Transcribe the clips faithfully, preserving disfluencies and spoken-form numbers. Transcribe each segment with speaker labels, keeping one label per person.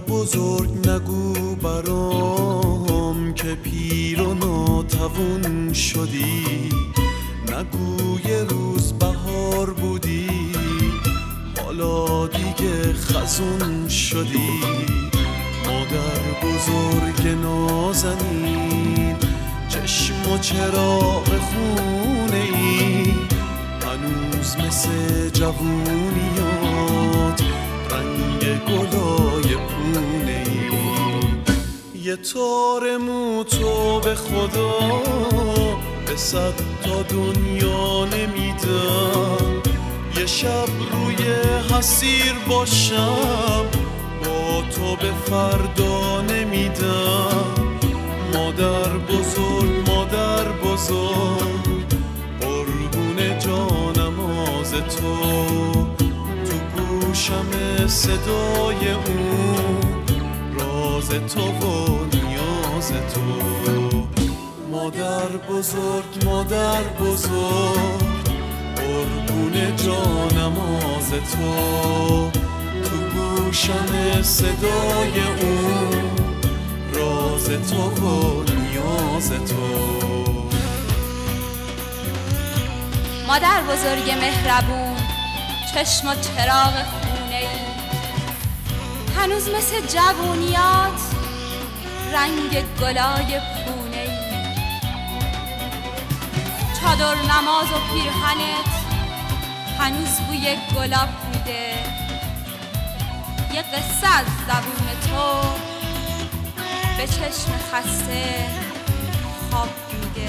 Speaker 1: بزرگ نگو برام که پیر و ناتوان شدی، نگو یه روز بهار بودی حالا دیگه خزون شدی. مادر بزرگ نازنین چشم و چراغ خونه ای، هنوز مثل جوونیات رنگ گلای پونه ای. یه تار مو تو به خدا به صد تا دنیا نمیدم، یه شب روی حسیر باشم با تو به فردا نمیدم. مادر بزرگ مادر بزرگ قربون جانماز تو، تو گوشم صدای اون راز تو و نیاز تو. مادر بزرگ مادر بزرگ قربون جانماز تو، تو گوشم صدای اون راز تو و نیاز تو.
Speaker 2: مادر بزرگ مهربون چشم و چراغ خونه ای، هنوز مثل جوونیات رنگ گلای پونه ای. چادر نماز و پیرهنت هنوز بوی گلاب بوده، یه قصه از زبون تو به چشم خسته خواب بوده.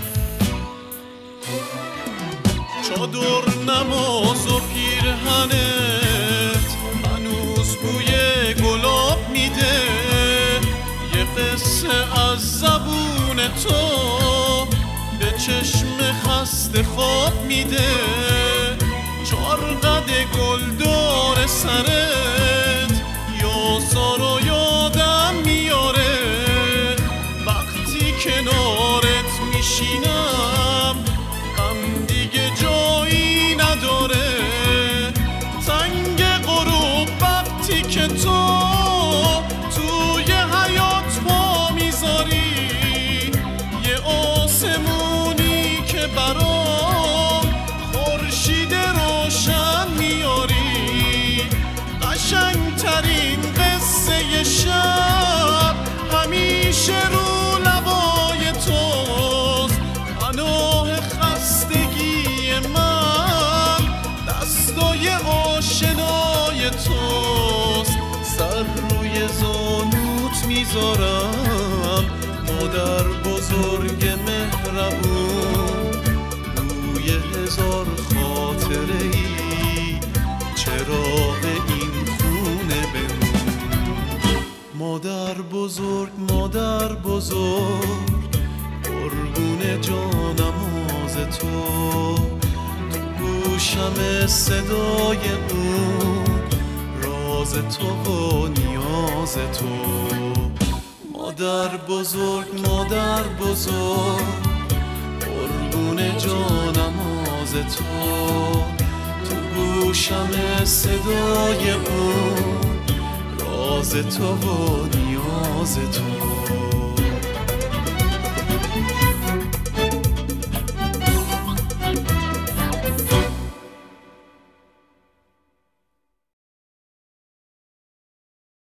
Speaker 1: چادر نماز و پیرهنت هنوز بوی گلاب میده، یه قصه از زبون تو به چشم خسته خواب میده. چار قد گلدار سرت یاسار و یادم میاره، وقتی کنارت میشینم غم دیگه جایی نداره. تنگ غروب وقتی که تو توی حیات پا میذاری، یه آسمونی که برام خورشید روشن میاری. قشنگترین قصه شب همیشه رو لبای توست، پناه خستگی من دستای آشنای توست. سر روی زانوت میذارم مادر بزرگ مهربون، روی هزار خاطره ای چراغ این خونه بمون. مادر بزرگ مادر بزرگ قربون جانماز تو، تو گوشم صدای اون راز تو و نیاز تو. مادر بزرگ مادر بزرگ قربون جانماز تو، تو گوشم صدای اون راز تو و نیاز تو.